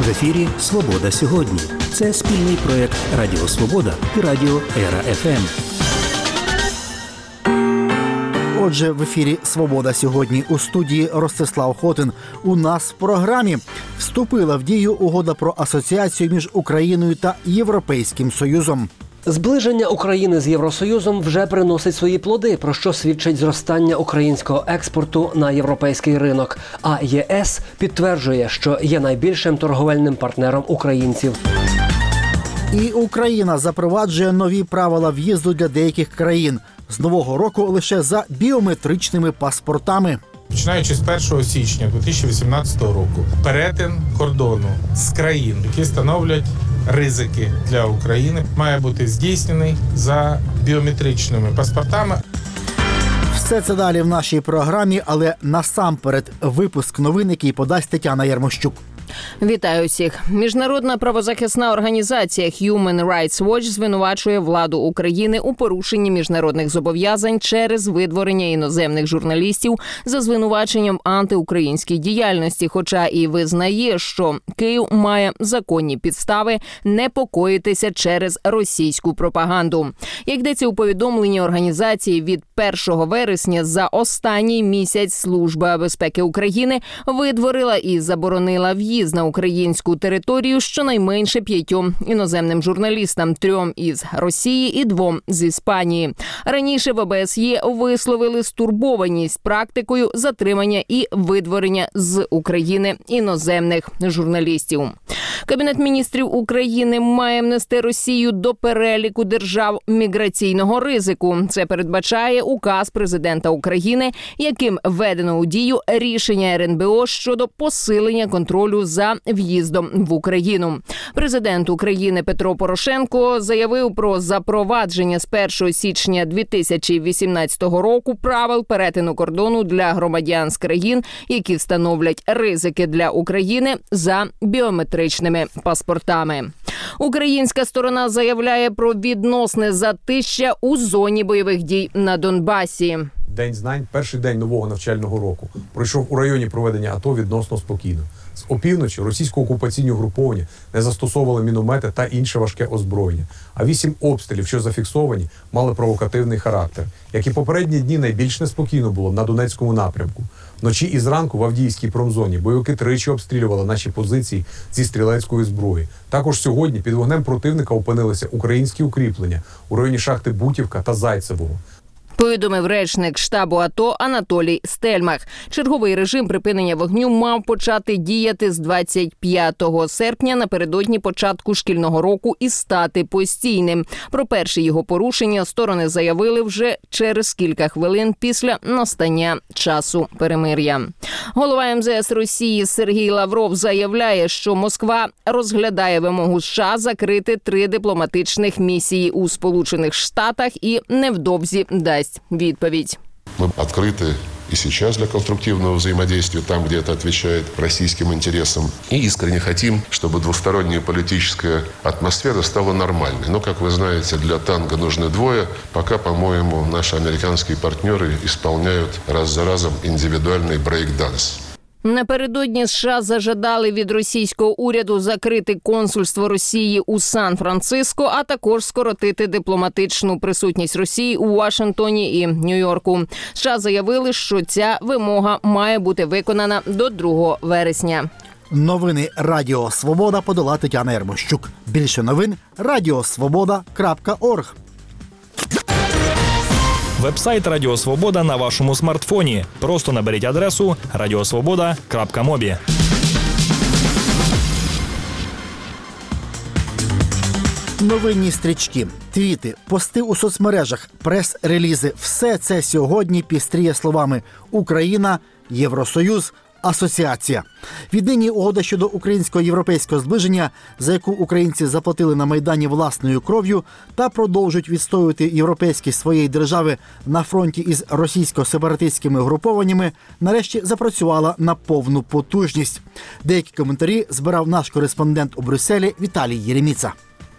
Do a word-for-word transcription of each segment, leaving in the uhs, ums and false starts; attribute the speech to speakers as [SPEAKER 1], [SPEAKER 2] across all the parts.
[SPEAKER 1] В ефірі «Свобода сьогодні». Це спільний проєкт Радіо Свобода і Радіо Ера-еф ем.
[SPEAKER 2] Отже, в ефірі «Свобода сьогодні» у студії Ростислав Хотин. У нас в програмі вступила в дію угода про асоціацію між Україною та Європейським Союзом.
[SPEAKER 3] Зближення України з Євросоюзом вже приносить свої плоди, про що свідчить зростання українського експорту на європейський ринок. А ЄС підтверджує, що є найбільшим торговельним партнером українців.
[SPEAKER 2] І Україна запроваджує нові правила в'їзду для деяких країн. З нового року лише за біометричними паспортами.
[SPEAKER 4] Починаючи з першого січня дві тисячі вісімнадцятого року, перетин кордону з країн, які становлять ризики для України, має бути здійснений за біометричними паспортами.
[SPEAKER 2] Все це далі в нашій програмі, але насамперед випуск новин, який подасть Тетяна Ярмощук.
[SPEAKER 5] Вітаю всіх. Міжнародна правозахисна організація Human Rights Watch звинувачує владу України у порушенні міжнародних зобов'язань через видворення іноземних журналістів за звинуваченням антиукраїнській діяльності, хоча і визнає, що Київ має законні підстави непокоїтися через російську пропаганду. Як йдеться у повідомленні організації, від першого вересня за останній місяць Служба безпеки України видворила і заборонила в'їзд на українську територію щонайменше п'ятьом іноземним журналістам, трьом із Росії і двом з Іспанії. Раніше в ОБСЄ висловили стурбованість практикою затримання і видворення з України іноземних журналістів. Кабінет міністрів України має внести Росію до переліку держав міграційного ризику. Це передбачає указ президента України, яким введено у дію рішення ер ен бе о щодо посилення контролю за в'їздом в Україну. Президент України Петро Порошенко заявив про запровадження з першого січня дві тисячі вісімнадцятого року правил перетину кордону для громадян з країн, які становлять ризики для України за біометричними паспортами. Українська сторона заявляє про відносне затища у зоні бойових дій на Донбасі.
[SPEAKER 6] День знань, перший день нового навчального року, пройшов у районі проведення АТО відносно спокійно. З опівночі російсько-окупаційні угруповання не застосовували міномети та інше важке озброєння. А вісім обстрілів, що зафіксовані, мали провокативний характер. Як і попередні дні, найбільш неспокійно було на Донецькому напрямку. Вночі і зранку в Авдіївській промзоні бойовики тричі обстрілювали наші позиції зі стрілецької зброї. Також сьогодні під вогнем противника опинилися українські укріплення у районі шахти Бутівка та Зайцевого.
[SPEAKER 5] Повідомив речник штабу АТО Анатолій Стельмах. Черговий режим припинення вогню мав почати діяти з двадцять п'ятого серпня напередодні початку шкільного року і стати постійним. Про перше його порушення сторони заявили вже через кілька хвилин після настання часу перемир'я. Голова ем зе ес Росії Сергій Лавров заявляє, що Москва розглядає вимогу США закрити три дипломатичних місії у Сполучених Штатах і невдовзі дасть відповідь.
[SPEAKER 7] Ми відкриті и сейчас для конструктивного взаимодействия там, где это отвечает российским интересам. И искренне хотим, чтобы двусторонняя политическая атмосфера стала нормальной. Но, как вы знаете, для танго нужны двое. Пока, по-моему, наши американские партнеры исполняют раз за разом индивидуальный брейк-данс.
[SPEAKER 5] Напередодні США зажадали від російського уряду закрити консульство Росії у Сан-Франциско, а також скоротити дипломатичну присутність Росії у Вашингтоні і Нью-Йорку. США заявили, що ця вимога має бути виконана до другого вересня.
[SPEAKER 2] Новини Радіо Свобода подала Тетяна Ярмощук. Більше новин – радіосвобода крапка орг.
[SPEAKER 8] Вебсайт Радіо Свобода на вашому смартфоні. Просто наберіть адресу радіосвобода крапка мобі.
[SPEAKER 2] Новинні стрічки, твіти, пости у соцмережах, прес-релізи – все це сьогодні пістріє словами «Україна», «Євросоюз», «Асоціація». Віднині угода щодо українсько-європейського зближення, за яку українці заплатили на Майдані власною кров'ю та продовжують відстоювати європейськість своєї держави на фронті із російсько-сепаратистськими групованнями, нарешті запрацювала на повну потужність. Деякі коментарі збирав наш кореспондент у Брюсселі Віталій Єреміца.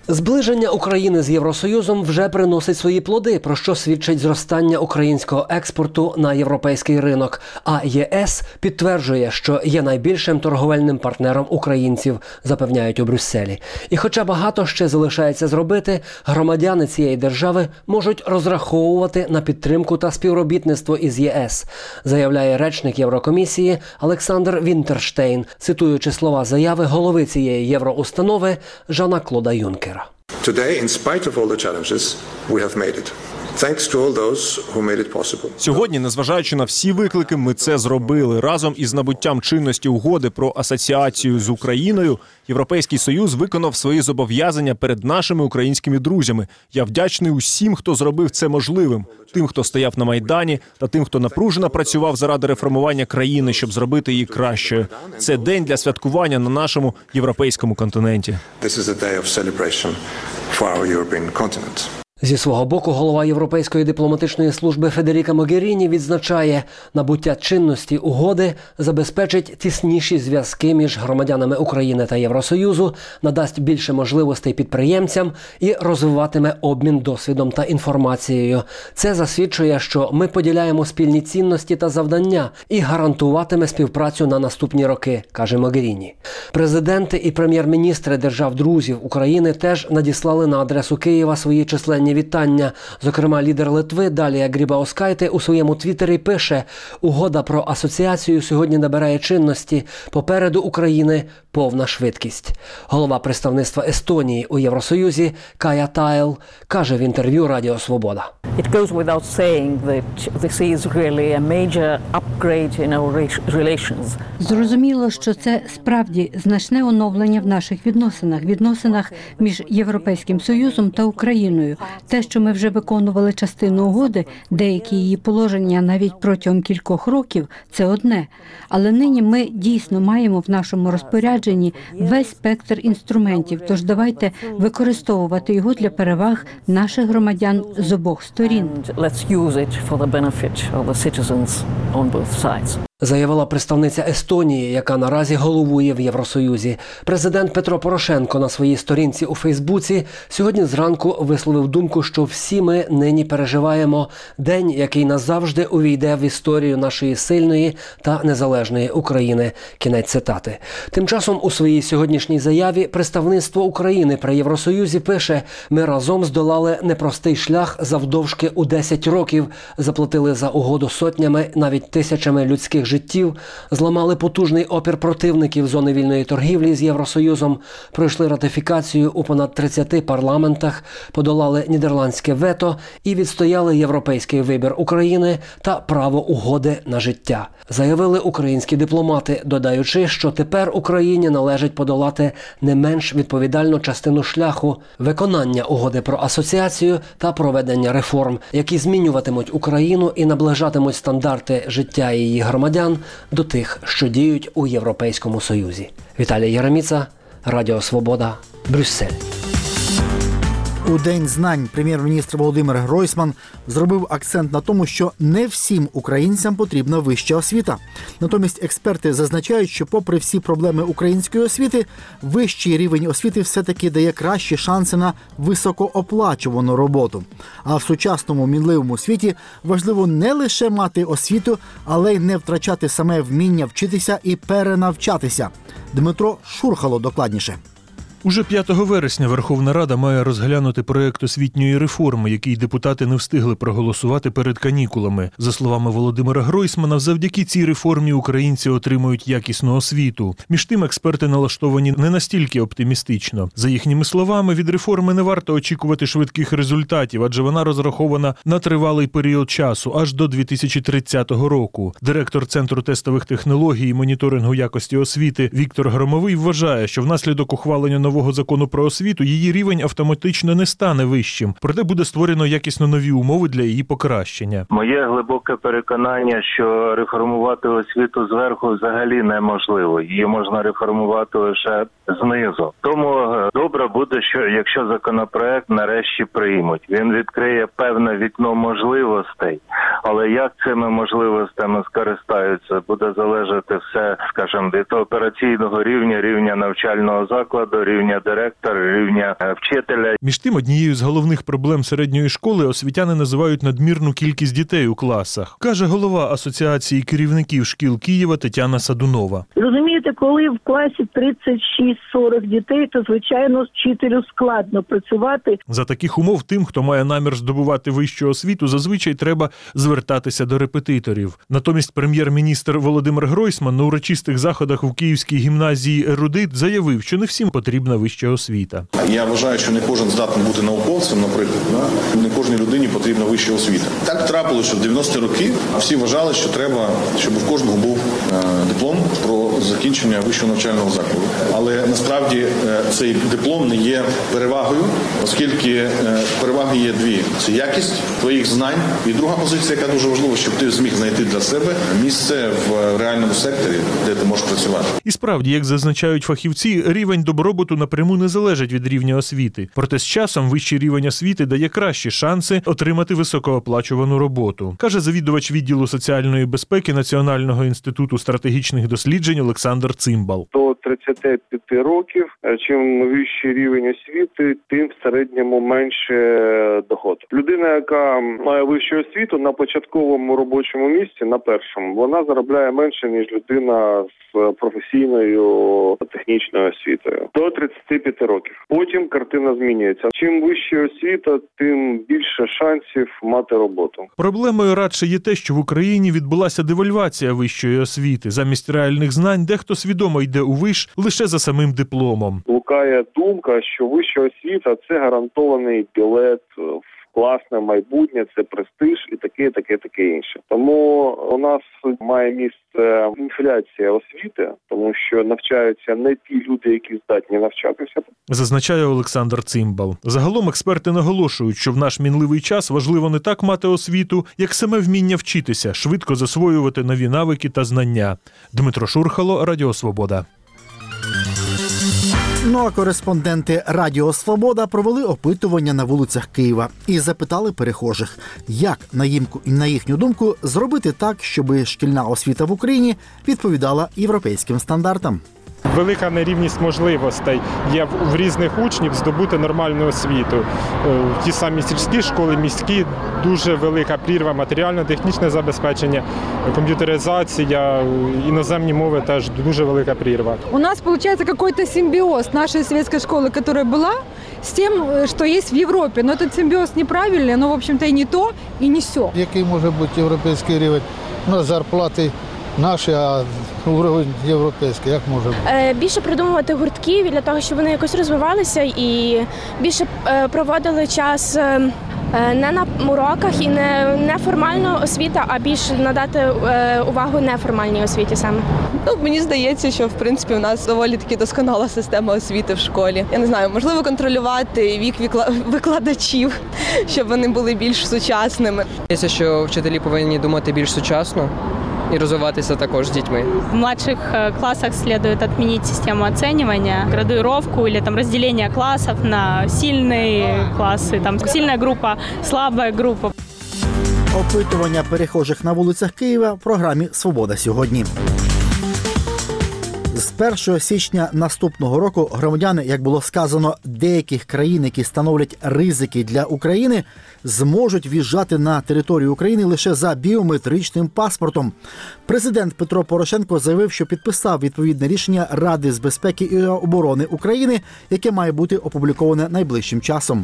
[SPEAKER 3] Зближення України з Євросоюзом вже приносить свої плоди, про що свідчить зростання українського експорту на європейський ринок. А ЄС підтверджує, що є найбільшим торговельним партнером українців, запевняють у Брюсселі. І хоча багато ще залишається зробити, громадяни цієї держави можуть розраховувати на підтримку та співробітництво із ЄС, заявляє речник Єврокомісії Олександр Вінтерштейн, цитуючи слова заяви голови цієї євроустанови Жана-Клода Юнкера.
[SPEAKER 9] Today, in spite of all the challenges, we have made it. Thanks to all those who made it possible.
[SPEAKER 10] Сьогодні, незважаючи на всі виклики, ми це зробили. Разом із набуттям чинності угоди про асоціацію з Україною, Європейський Союз виконав свої зобов'язання перед нашими українськими друзями. Я вдячний усім, хто зробив це можливим. Тим, хто стояв на Майдані, та тим, хто напружено працював заради реформування країни, щоб зробити її кращою. Це день для святкування на нашому європейському континенті.
[SPEAKER 9] This is a day of celebration for our European continent.
[SPEAKER 3] Зі свого боку, голова Європейської дипломатичної служби Федеріка Могеріні відзначає, набуття чинності угоди забезпечить тісніші зв'язки між громадянами України та Євросоюзу, надасть більше можливостей підприємцям і розвиватиме обмін досвідом та інформацією. Це засвідчує, що ми поділяємо спільні цінності та завдання і гарантуватиме співпрацю на наступні роки, каже Могеріні. Президенти і прем'єр-міністри держав-друзів України теж надіслали на адресу Києва свої численні вітання. Зокрема, лідер Литви Далія Грібаускайте у своєму твіттері пише: «Угода про асоціацію сьогодні набирає чинності. Попереду України повна швидкість». Голова представництва Естонії у Євросоюзі Кая Тайл каже в інтерв'ю Радіо Свобода.
[SPEAKER 11] It goes without saying that this is really a major upgrade in our relations.
[SPEAKER 12] Зрозуміло, що це справді значне оновлення в наших відносинах, відносинах між Європейським Союзом та Україною. Те, що ми вже виконували частину угоди, деякі її положення навіть протягом кількох років, це одне. Але нині ми дійсно маємо в нашому розпорядженні весь спектр інструментів, тож давайте використовувати його для переваг наших громадян з обох сторін.
[SPEAKER 11] Let's use it for the benefit of the citizens on both sides.
[SPEAKER 3] Заявила представниця Естонії, яка наразі головує в Євросоюзі. Президент Петро Порошенко на своїй сторінці у Фейсбуці сьогодні зранку висловив думку, що всі ми нині переживаємо день, який назавжди увійде в історію нашої сильної та незалежної України. Кінець цитати. Тим часом у своїй сьогоднішній заяві представництво України при Євросоюзі пише: «Ми разом здолали непростий шлях завдовжки у десять років, заплатили за угоду сотнями, навіть тисячами людських життів, зламали потужний опір противників зони вільної торгівлі з Євросоюзом, пройшли ратифікацію у понад тридцяти парламентах, подолали нідерландське вето і відстояли європейський вибір України та право угоди на життя», заявили українські дипломати, додаючи, що тепер Україні належить подолати не менш відповідальну частину шляху – виконання угоди про асоціацію та проведення реформ, які змінюватимуть Україну і наближатимуть стандарти життя її громадян до тих, що діють у Європейському Союзі. Віталій Яреміца, Радіо Свобода, Брюссель.
[SPEAKER 2] У День знань прем'єр-міністр Володимир Гройсман зробив акцент на тому, що не всім українцям потрібна вища освіта. Натомість експерти зазначають, що попри всі проблеми української освіти, вищий рівень освіти все-таки дає кращі шанси на високооплачувану роботу. А в сучасному мінливому світі важливо не лише мати освіту, але й не втрачати саме вміння вчитися і перенавчатися. Дмитро Шурхало докладніше.
[SPEAKER 13] Уже п'ятого вересня Верховна Рада має розглянути проєкт освітньої реформи, який депутати не встигли проголосувати перед канікулами. За словами Володимира Гройсмана, завдяки цій реформі українці отримують якісну освіту. Між тим, експерти налаштовані не настільки оптимістично. За їхніми словами, від реформи не варто очікувати швидких результатів, адже вона розрахована на тривалий період часу, аж до дві тисячі тридцятого року. Директор Центру тестових технологій і моніторингу якості освіти Віктор Громовий вважає, що внаслідок ухвалення нового закону про освіту її рівень автоматично не стане вищим, проте буде створено якісно нові умови для її покращення.
[SPEAKER 14] Моє глибоке переконання, що реформувати освіту зверху взагалі неможливо. Її можна реформувати лише знизу. Тому добре буде, що якщо законопроект нарешті приймуть. Він відкриє певне вікно можливостей, але як цими можливостями скористаються, буде залежати все, скажімо, від операційного рівня, рівня навчального закладу, рівня директора, рівня вчителя.
[SPEAKER 13] Між тим, однією з головних проблем середньої школи освітяни називають надмірну кількість дітей у класах, каже голова Асоціації керівників шкіл Києва Тетяна Садунова.
[SPEAKER 15] Розумієте, коли в класі тридцять шість сорок дітей, то, звичайно, вчителю складно працювати.
[SPEAKER 13] За таких умов тим, хто має намір здобувати вищу освіту, зазвичай треба звертатися до репетиторів. Натомість прем'єр-міністр Володимир Гройсман на урочистих заходах у Київській гімназії «Ерудит» заявив, що не всім потрібна вища освіта.
[SPEAKER 16] Я вважаю, що не кожен здатний бути науковцем, наприклад, да? Не кожній людині потрібна вища освіта. Так трапилося, що в дев'яності роки всі вважали, що треба, щоб у кожного був е, диплом про закінчення вищого навчального закладу. Але насправді е, цей диплом не є перевагою, оскільки е, переваги є дві. Це якість твоїх знань і друга позиція, яка дуже важлива, щоб ти зміг знайти для себе місце в реальному секторі, де ти можеш працювати.
[SPEAKER 13] І справді, як зазначають фахівці, рівень добробуту напряму не залежить від рівня освіти. Проте з часом вищий рівень освіти дає кращі шанси отримати високооплачувану роботу, каже завідувач відділу соціальної безпеки Національного інституту стратегічних досліджень Олександр Цимбал.
[SPEAKER 17] До тридцяти п'яти років, чим вищий рівень освіти, тим в середньому менше доход. Людина, яка має вищу освіту на початковому робочому місці, на першому, вона заробляє менше, ніж людина з професійною технічною освітою. До тридцяти п'яти років. Потім картина змінюється. Чим вища освіта, тим більше шансів мати роботу.
[SPEAKER 13] Проблемою радше є те, що в Україні відбулася девальвація вищої освіти. Замість реальних знань дехто свідомо йде у виш лише за самим дипломом.
[SPEAKER 17] Блукає думка, що вища освіта – це гарантований білет в класне майбутнє, це престиж і таке, таке, таке інше. Тому у нас має місце інфляція освіти, тому що навчаються не ті люди, які здатні навчатися.
[SPEAKER 13] Зазначає Олександр Цимбал. Загалом експерти наголошують, що в наш мінливий час важливо не так мати освіту, як саме вміння вчитися, швидко засвоювати нові навики та знання. Дмитро Шурхало, Радіо Свобода.
[SPEAKER 2] Ну а кореспонденти Радіо Свобода провели опитування на вулицях Києва і запитали перехожих, як, на, їм, на їхню думку, зробити так, щоб шкільна освіта в Україні відповідала європейським стандартам.
[SPEAKER 18] Велика нерівність можливостей є в різних учнів здобути нормальну освіту. Ті самі сільські школи, міські, дуже велика прірва, матеріально-технічне забезпечення, комп'ютеризація, іноземні мови теж дуже велика прірва.
[SPEAKER 19] У нас виходить якийсь симбіоз нашої совєтської школи, яка була, з тим, що є в Європі. Но цей симбіоз неправильний, но, в общем-то, і не то, і не сьо.
[SPEAKER 20] Який може бути європейський рівень? Ну, зарплати наші, а уровень європейський, як може бути?
[SPEAKER 21] Більше придумувати гуртків для того, щоб вони якось розвивалися і більше проводили час не на уроках і не, не формальна освіта, а більше надати увагу неформальній освіті саме.
[SPEAKER 22] Ну, мені здається, що в принципі у нас доволі таки досконала система освіти в школі. Я не знаю, можливо, контролювати вік викладачів, щоб вони були більш сучасними.
[SPEAKER 23] Здається, що вчителі повинні думати більш сучасно и развиваться також с детьми.
[SPEAKER 24] В младших классах следует отменить систему оценивания, градуировку или там разделение классов на сильные классы, там сильная группа, слабая группа.
[SPEAKER 2] Опитування перехожих на вулицях Києва в програмі «Свобода сьогодні». З першого січня наступного року громадяни, як було сказано, деяких країн, які становлять ризики для України, зможуть в'їжджати на територію України лише за біометричним паспортом. Президент Петро Порошенко заявив, що підписав відповідне рішення Ради з безпеки і оборони України, яке має бути опубліковане найближчим часом.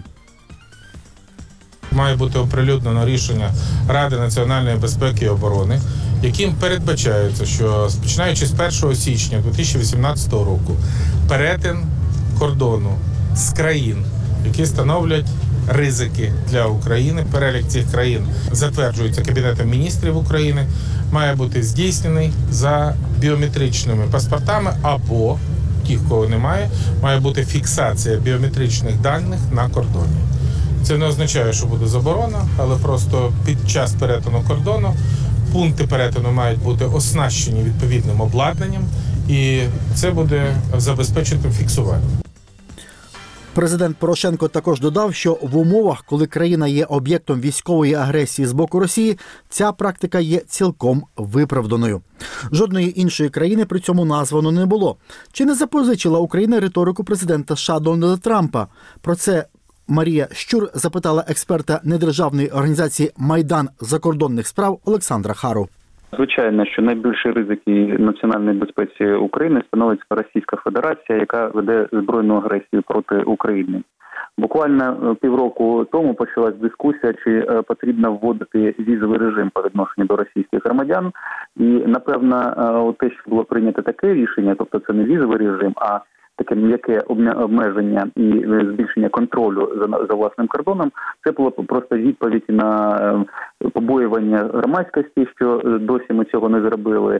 [SPEAKER 4] Має бути оприлюднено рішення Ради національної безпеки і оборони, яким передбачається, що починаючи з першого січня дві тисячі вісімнадцятого року перетин кордону з країн, які становлять ризики для України, перелік цих країн затверджується Кабінетом міністрів України, має бути здійснений за біометричними паспортами або, тих, кого немає, має бути фіксація біометричних даних на кордоні. Це не означає, що буде заборона, але просто під час перетину кордону пункти перетину мають бути оснащені відповідним обладнанням, і це буде забезпечити фіксування.
[SPEAKER 2] Президент Порошенко також додав, що в умовах, коли країна є об'єктом військової агресії з боку Росії, ця практика є цілком виправданою. Жодної іншої країни при цьому названо не було. Чи не запозичила Україна риторику президента США Дональда Трампа? Про це Марія Щур запитала експерта недержавної організації «Майдан закордонних справ» Олександра Хару.
[SPEAKER 1] Звичайно, що найбільші ризики національної безпеці України становить Російська Федерація, яка веде збройну агресію проти України. Буквально півроку тому почалась дискусія, чи потрібно вводити візовий режим по відношенню до російських громадян. І, напевно, те, що було прийнято таке рішення, тобто це не візовий режим, а таке м'яке обмеження і збільшення контролю за, за власним кордоном, це було просто відповідь на побоювання громадськості, що досі ми цього не зробили,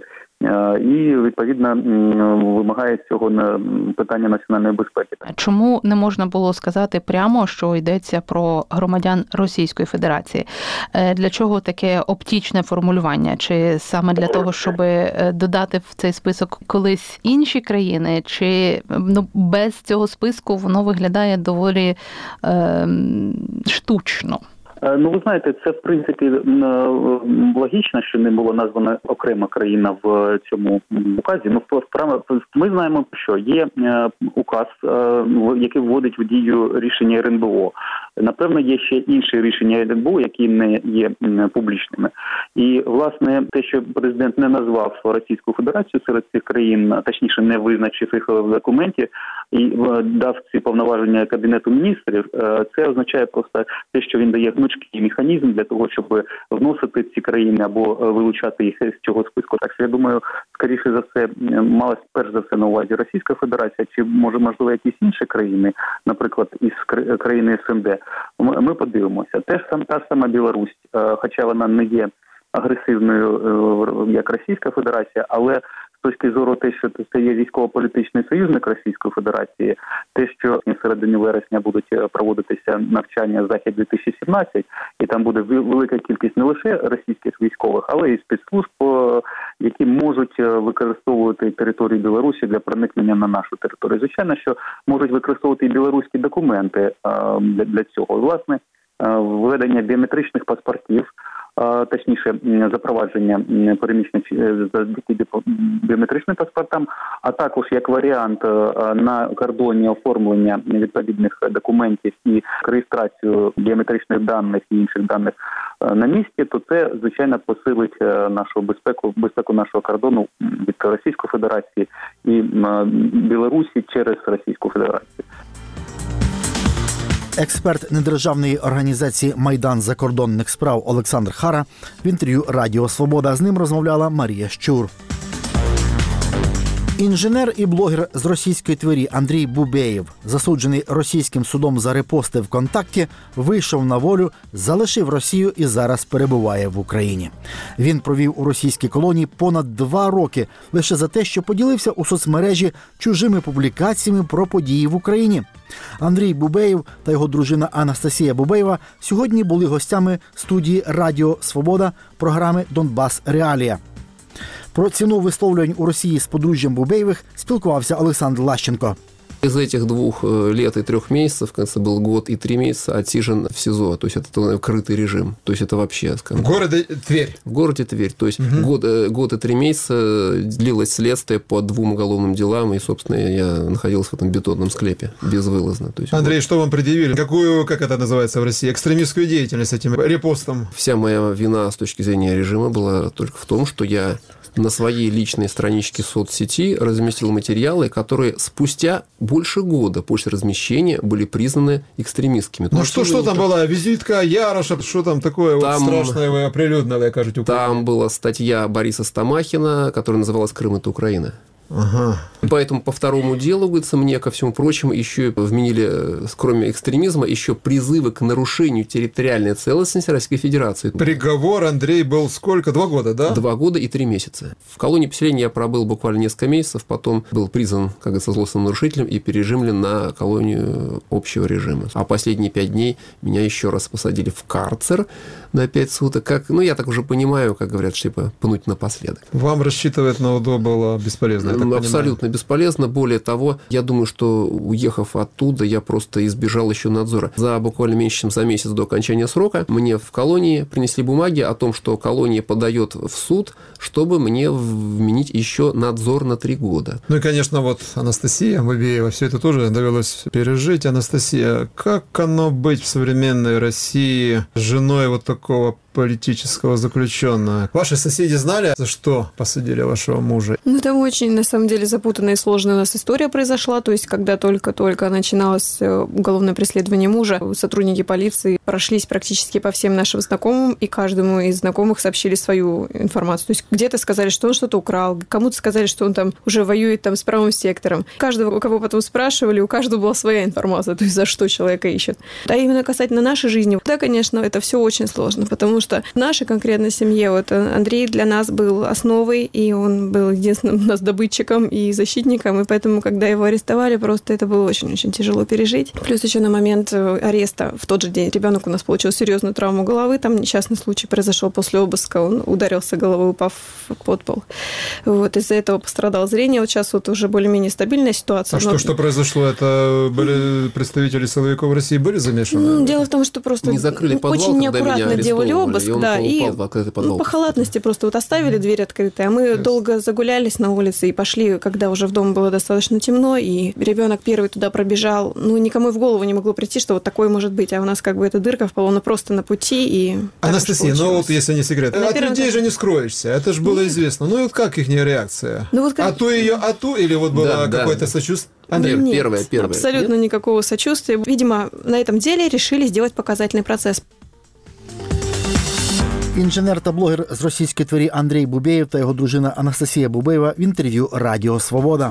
[SPEAKER 1] і, відповідно, вимагає цього на питання національної безпеки.
[SPEAKER 5] Чому не можна було сказати прямо, що йдеться про громадян Російської Федерації? Для чого таке оптічне формулювання? Чи саме для того, щоб додати в цей список колись інші країни? Чи ну, без цього списку воно виглядає доволі е, штучно?
[SPEAKER 1] Ну, ви знаєте, це, в принципі, логічно, що не було названа окрема країна в цьому указі. Ну, ми знаємо, що є указ, який вводить в дію рішення ер ен бе о. Напевно, є ще інші рішення ер ен бе о, які не є публічними. І, власне, те, що президент не назвав Російську Федерацію серед цих країн, точніше, не визначив їх в документі і дав ці повноваження Кабінету міністрів, це означає просто те, що він дає гнучкий механізм для того, щоб вносити ці країни або вилучати їх з цього списку. Так що, я думаю, скоріше за все, малась перш за все на увазі Російська Федерація, чи, може, можливо, якісь інші країни, наприклад, із країни ес ен де. Ми подивимося. Теж сам, та сама Білорусь, хоча вона не є агресивною, як Російська Федерація, але з точки зору те, що це є військово-політичний союзник Російської Федерації, те, що в середині вересня будуть проводитися навчання «Захід дві тисячі сімнадцять», і там буде велика кількість не лише російських військових, але й спецслужб, які можуть використовувати територію Білорусі для проникнення на нашу територію. Звичайно, що можуть використовувати і білоруські документи для, для цього. Власне, введення біометричних паспортів, точніше, запровадження переміщення завдяки біометричним паспортам, а також як варіант на кордоні оформлення відповідних документів і реєстрацію біометричних даних і інших даних на місці, то це, звичайно, посилить нашу безпеку, безпеку нашого кордону від Російської Федерації і Білорусі через Російську Федерацію.
[SPEAKER 2] Експерт недержавної організації «Майдан закордонних справ» Олександр Хара в інтерв'ю Радіо Свобода. З ним розмовляла Марія Щур. Інженер і блогер з російської Твері Андрій Бубеєв, засуджений російським судом за репости ВКонтакті, вийшов на волю, залишив Росію і зараз перебуває в Україні. Він провів у російській колонії понад два роки лише за те, що поділився у соцмережі чужими публікаціями про події в Україні. Андрій Бубеєв та його дружина Анастасія Бубеєва сьогодні були гостями студії Радіо Свобода програми «Донбас. Реалія». Про ціну висловлювань у Росії з подружжям Бубеєвих спілкувався Олександр Лащенко.
[SPEAKER 6] Из этих двух лет и трех месяцев, кажется, был год и три месяца отсижен в СИЗО. То есть, это крытый режим. То есть, это вообще... Скажем, в городе Тверь? В городе Тверь. То есть, угу. год, год и три месяца длилось следствие по двум уголовным делам. И, собственно, я находился в этом бетонном склепе безвылазно. То есть,
[SPEAKER 7] Андрей, вот. Что вам предъявили? Какую, как это называется в России, экстремистскую деятельность этим репостом?
[SPEAKER 6] Вся моя вина с точки зрения режима была только в том, что я на своей личной страничке соцсети разместил материалы, которые спустя больше года после размещения были признаны экстремистскими.
[SPEAKER 7] Ну что, что там была? Визитка Яроша, что там такое там, вот страшное вы оприлюднили, кажете, Украину?
[SPEAKER 6] Там была статья Бориса Стамахина, которая называлась «Крым – это Украина».
[SPEAKER 7] Ага.
[SPEAKER 6] Поэтому по второму делу, говорится, мне, ко всему прочему, еще вменили, кроме экстремизма, еще призывы к нарушению территориальной целостности Российской Федерации.
[SPEAKER 7] Приговор, Андрей, был сколько? Два года, да?
[SPEAKER 6] Два года и три месяца. В колонии поселения я пробыл буквально несколько месяцев, потом был признан, как говорится, злостным нарушителем и пережимлен на колонию общего режима. А последние пять дней меня еще раз посадили в карцер на пять суток. Как, ну, я так уже понимаю, как говорят, типа, пнуть напоследок.
[SPEAKER 7] Вам рассчитывать на УДО было бесполезно? так
[SPEAKER 6] абсолютно
[SPEAKER 7] понимаю.
[SPEAKER 6] бесполезно. Более того, я думаю, что уехав оттуда, я просто избежал еще надзора. За буквально меньше, чем за месяц до окончания срока мне в колонии принесли бумаги о том, что колония подает в суд, чтобы мне вменить еще надзор на три года.
[SPEAKER 7] Ну и, конечно, вот Анастасия Бабеева, все это тоже довелось пережить. Анастасия, как оно быть в современной России женой вот такого политического заключенного? Ваши соседи знали, за что посадили вашего мужа?
[SPEAKER 8] Ну, там очень, на самом деле, запутанная и сложная у нас история произошла. То есть, когда только-только начиналось уголовное преследование мужа, сотрудники полиции прошлись практически по всем нашим знакомым, и каждому из знакомых сообщили свою информацию. То есть, где-то сказали, что он что-то украл, кому-то сказали, что он там уже воюет там с правым сектором. Каждого, у кого потом спрашивали, у каждого была своя информация, то есть, за что человека ищут. Да, именно касательно нашей жизни, да, конечно, это все очень сложно, потому что что в нашей конкретной семье вот Андрей для нас был основой, и он был единственным у нас добытчиком и защитником, и поэтому, когда его арестовали, просто это было очень-очень тяжело пережить. Плюс еще на момент ареста в тот же день ребенок у нас получил серьезную травму головы, там несчастный случай произошел после обыска, он ударился головой, упав под пол. Вот, из-за этого пострадало зрение. Вот сейчас вот уже более-менее стабильная ситуация.
[SPEAKER 7] А но... что, что произошло? Это были представители силовиков России были замешаны?
[SPEAKER 8] Дело в том, что просто
[SPEAKER 6] не закрыли подвал,
[SPEAKER 8] очень неаккуратно делали обыск.
[SPEAKER 6] И он
[SPEAKER 8] да,
[SPEAKER 6] упал
[SPEAKER 8] и
[SPEAKER 6] в открытый подвал.
[SPEAKER 8] Ну, по халатности просто вот оставили дверь открытой, а мы yes. долго загулялись на улице и пошли, когда уже в дом было достаточно темно, и ребенок первый туда пробежал. Ну, никому в голову не могло прийти, что вот такое может быть, а у нас как бы эта дырка впала ну, просто на пути. И
[SPEAKER 7] Анастасия, ну вот если не секрет, на от людей этапе... же не скроешься, это же было Нет. известно. Ну и вот как их реакция? Ну, вот как... А то ее, а то или вот было да, какое-то да. сочувствие?
[SPEAKER 8] Андрей, Нет,
[SPEAKER 6] первое, первое.
[SPEAKER 8] Абсолютно Нет? никакого сочувствия. Видимо, на этом деле решили сделать показательный процесс.
[SPEAKER 2] Інженер та блогер з російської твері Андрій Бубєєв та його дружина Анастасія Бубєєва в інтерв'ю Радіо Свобода.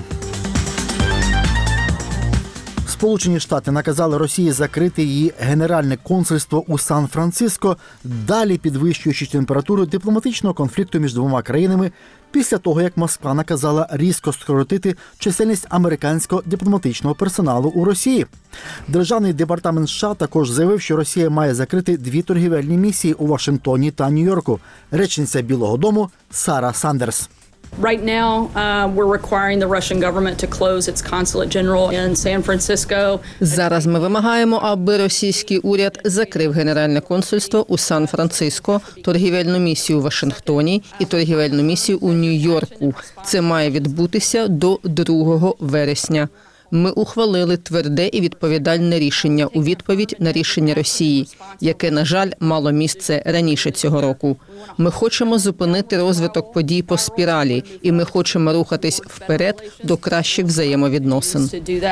[SPEAKER 2] Сполучені Штати наказали Росії закрити її генеральне консульство у Сан-Франциско, далі підвищуючи температуру дипломатичного конфлікту між двома країнами після того, як Москва наказала різко скоротити чисельність американського дипломатичного персоналу у Росії. Державний департамент США також заявив, що Росія має закрити дві торгівельні місії у Вашингтоні та Нью-Йорку. Речниця Білого дому Сара Сандерс.
[SPEAKER 9] Right now, uh, we're requiring the Russian government to close its consulate general in San Francisco.
[SPEAKER 10] Зараз ми вимагаємо, аби російський уряд закрив генеральне консульство у Сан-Франциско, торгівельну місію у Вашингтоні і торгівельну місію у Нью-Йорку. Це має відбутися до другого вересня. Ми ухвалили тверде і відповідальне рішення у відповідь на рішення Росії, яке, на жаль, мало місце раніше цього року. Ми хочемо зупинити розвиток подій по спіралі, і ми хочемо рухатись вперед до кращих взаємовідносин.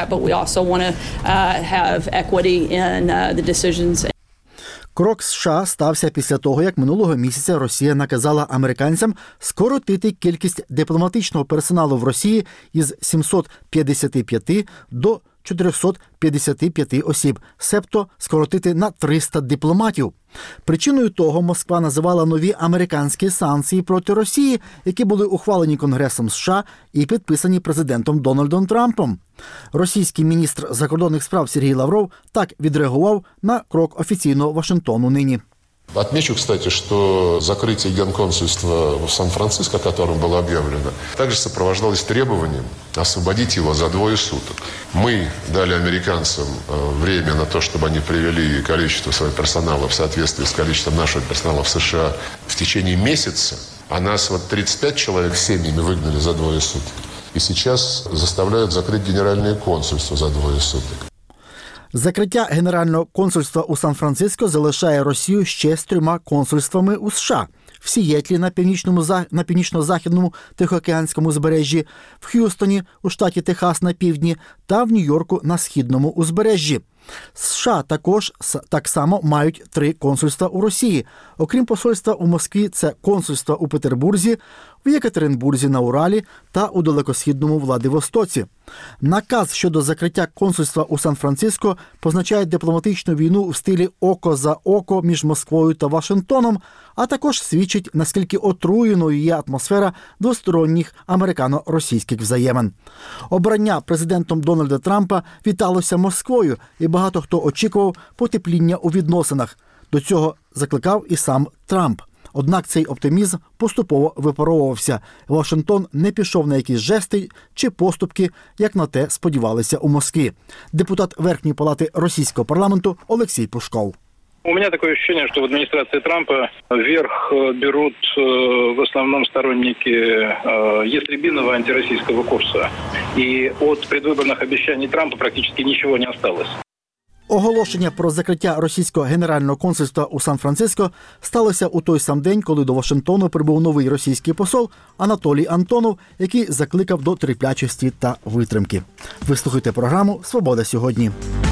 [SPEAKER 2] Крок США стався після того, як минулого місяця Росія наказала американцям скоротити кількість дипломатичного персоналу в Росії із сімсот п'ятдесят п'ять до чотириста п'ятдесят п'ять осіб, себто скоротити на триста дипломатів. Причиною того Москва називала нові американські санкції проти Росії, які були ухвалені Конгресом США і підписані президентом Дональдом Трампом. Російський міністр закордонних справ Сергій Лавров так відреагував на крок офіційного Вашингтону нині.
[SPEAKER 12] Отмечу, кстати, что закрытие генконсульства в Сан-Франциско, о котором было объявлено, также сопровождалось требованием освободить его за двое суток. Мы дали американцам время на то, чтобы они привели количество своего персонала в соответствии с количеством нашего персонала в США в течение месяца, а нас вот тридцать пять человек с семьями выгнали за двое суток. И сейчас заставляют закрыть генеральное консульство за двое суток.
[SPEAKER 2] Закриття генерального консульства у Сан-Франциско залишає Росію ще з трьома консульствами у США. В Сієтлі на північному на північно-західному Тихоокеанському узбережжі, в Х'юстоні у штаті Техас на півдні та в Нью-Йорку на східному узбережжі. США також так само мають три консульства у Росії. Окрім посольства у Москві, це консульства у Петербурзі, в Єкатеринбурзі на Уралі та у далекосхідному Владивостоці. Наказ щодо закриття консульства у Сан-Франциско позначає дипломатичну війну в стилі око за око між Москвою та Вашингтоном, а також свідчить, наскільки отруєною є атмосфера двосторонніх американо-російських взаємин. Обрання президентом Дональда Трампа віталося Москвою, і багато хто очікував потепління у відносинах. До цього закликав і сам Трамп. Однак цей оптимізм поступово випаровувався. Вашингтон не пішов на якісь жести чи поступки, як на те сподівалися у Москві. Депутат Верхньої палати російського парламенту Олексій Пушков.
[SPEAKER 3] У меня такое ощущение, что в администрации Трампа вверх берут в основном сторонники ястребиного антироссийского курса. И от предвыборных обещаний Трампа практически ничего не осталось.
[SPEAKER 2] Оголошення про закриття російського генерального консульства у Сан-Франциско сталося у той сам день, коли до Вашингтону прибув новий російський посол Анатолій Антонов, який закликав до терплячості та витримки. Ви слухаєте програму «Свобода сьогодні».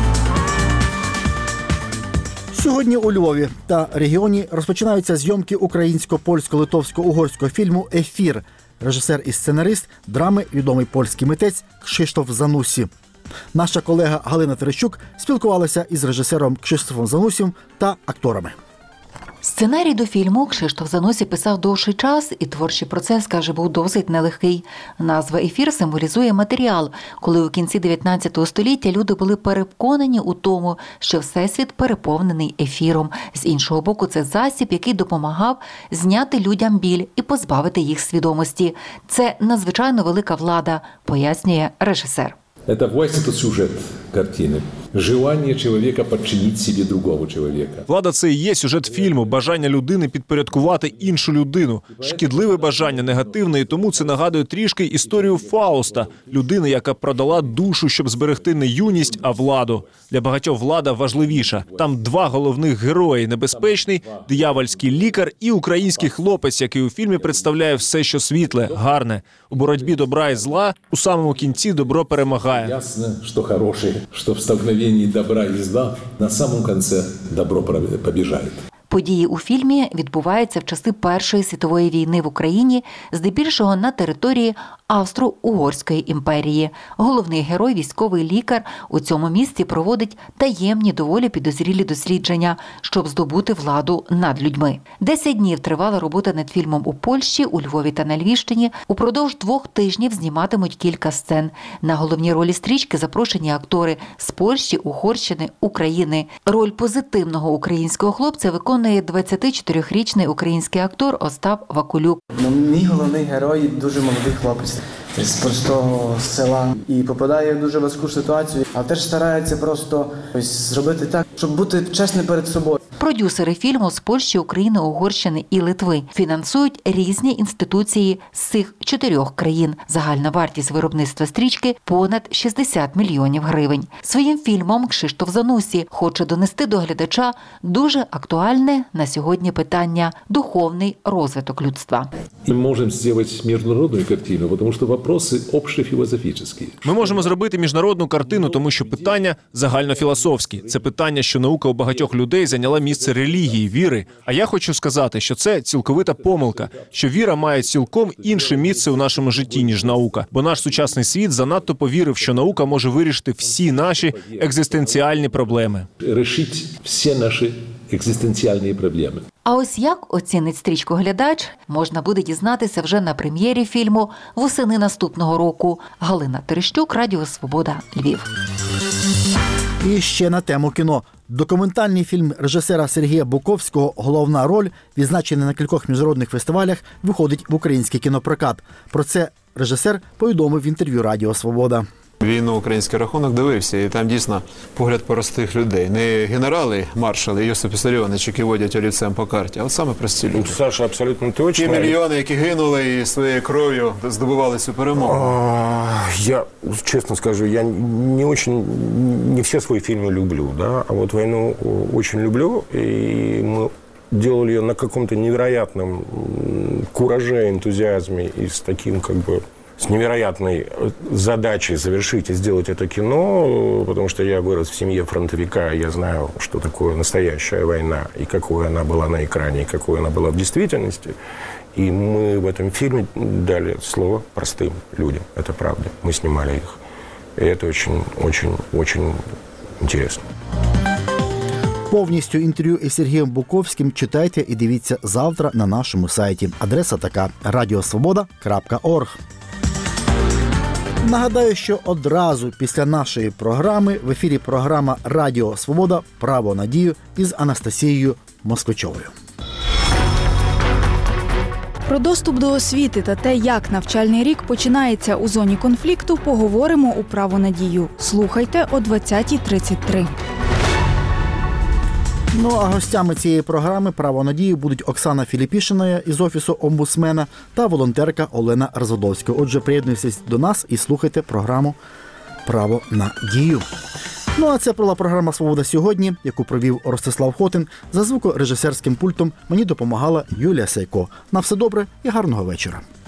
[SPEAKER 2] Сьогодні у Львові та регіоні розпочинаються зйомки українсько-польсько-литовсько-угорського фільму «Ефір». Режисер і сценарист драми відомий польський митець Кшиштоф Занусі. Наша колега Галина Терещук спілкувалася із режисером Кшиштофом Занусім та акторами.
[SPEAKER 11] Сценарій до фільму Кшиштоф Занусі писав довший час, і творчий процес, каже, був досить нелегкий. Назва «Ефір» символізує матеріал, коли у кінці дев'ятнадцятого століття люди були переконані у тому, що всесвіт переповнений ефіром. З іншого боку, це засіб, який допомагав зняти людям біль і позбавити їх свідомості. Це надзвичайно велика влада, пояснює режисер.
[SPEAKER 14] Это власть, это сюжет картины. Желание человека подчинить себе другого человека.
[SPEAKER 15] Влада – це і є сюжет фільму, бажання людини підпорядкувати іншу людину. Шкідливе бажання, негативне, і тому це нагадує трішки історію Фауста. Людини, яка продала душу, щоб зберегти не юність, а владу. Для багатьох влада важливіша. Там два головних герої – небезпечний, диявольський лікар і український хлопець, який у фільмі представляє все, що світле, гарне. У боротьбі добра і зла у самому кінці добро перемагає.
[SPEAKER 14] Ясно, що хороше, що в столкновении добра и зла на самом конце добро побеждает.
[SPEAKER 11] Події у фільмі відбуваються в часи Першої світової війни в Україні, здебільшого на території Австро-Угорської імперії. Головний герой, військовий лікар, у цьому місці проводить таємні, доволі підозрілі дослідження, щоб здобути владу над людьми. Десять днів тривала робота над фільмом у Польщі, у Львові та на Львівщині. Упродовж двох тижнів зніматимуть кілька сцен. На головні ролі стрічки запрошені актори з Польщі, Угорщини, України. Роль позитивного українського хлопця виконує двадцятичотирирічний український актор Остап Вакулюк.
[SPEAKER 25] Ну, мій головний герой – дуже молодий хлопець з простого села і попадає в дуже важку ситуацію, але теж старається просто ось зробити так, щоб бути чесним перед собою.
[SPEAKER 11] Продюсери фільму з Польщі, України, Угорщини і Литви фінансують різні інституції з цих чотирьох країн. Загальна вартість виробництва стрічки – понад шістдесят мільйонів гривень. Своїм фільмом Кшиштоф Занусі хоче донести до глядача дуже актуальне на сьогодні питання – духовний розвиток людства.
[SPEAKER 14] Ми можемо зробити міжнародну картину, тому що питання общофілософічні.
[SPEAKER 15] Ми можемо зробити міжнародну картину, тому що питання загальнофілософські. Це питання, що наука у багатьох людей зайняла місце релігії, віри. А я хочу сказати, що це цілковита помилка, що віра має цілком інше місце у нашому житті, ніж наука. Бо наш сучасний світ занадто повірив, що наука може вирішити всі наші екзистенціальні проблеми.
[SPEAKER 14] Рішити всі наші екзистенціальні проблеми.
[SPEAKER 11] А ось як оцінить стрічку глядач, можна буде дізнатися вже на прем'єрі фільму восени наступного року. Галина Терещук, Радіо Свобода, Львів.
[SPEAKER 2] І ще на тему кіно. Документальний фільм режисера Сергія Буковського «Головна роль», відзначений на кількох міжнародних фестивалях, виходить в український кінопрокат. Про це режисер повідомив в інтерв'ю Радіо Свобода.
[SPEAKER 7] Війну український рахунок дивився, і там дійсно погляд простих людей. Не генерали, маршали, Йосип Вісаріонович, які водять олівцем по карті, а от саме прості люди.
[SPEAKER 26] Саша, абсолютно точно.
[SPEAKER 7] Ті мільйони, які гинули і своєю кров'ю здобували цю перемогу.
[SPEAKER 26] Я, честно скажу, я не очень, не все свои фильмы люблю, да, а вот «Войну» очень люблю, и мы делали ее на каком-то невероятном кураже, энтузиазме и с таким, как бы, с невероятной задачей завершить и сделать это кино, потому что я вырос в семье фронтовика, я знаю, что такое настоящая война, и какой она была на экране, и какой она была в действительности. И мы в этом фильме дали слово простым людям. Это правда. Мы снимали их. И это очень, очень, очень интересно.
[SPEAKER 2] Повністю інтерв'ю із Сергієм Буковським читайте і дивіться завтра на нашому сайті. Адреса така – радіосвобода крапка орг. Нагадаю, що одразу після нашої програми в ефірі програма «Радіо Свобода. Право на дію» із Анастасією Москвичовою.
[SPEAKER 13] Про доступ до освіти та те, як навчальний рік починається у зоні конфлікту, поговоримо у «Право на дію». Слухайте о двадцятій тридцять три.
[SPEAKER 2] Ну а гостями цієї програми «Право на дію» будуть Оксана Філіпішина із Офісу омбудсмена та волонтерка Олена Разводовська. Отже, приєднуйтесь до нас і слухайте програму «Право на дію». Ну а це була програма «Свобода сьогодні», яку провів Ростислав Хотин. За звукорежисерським пультом мені допомагала Юлія Сайко. На все добре і гарного вечора.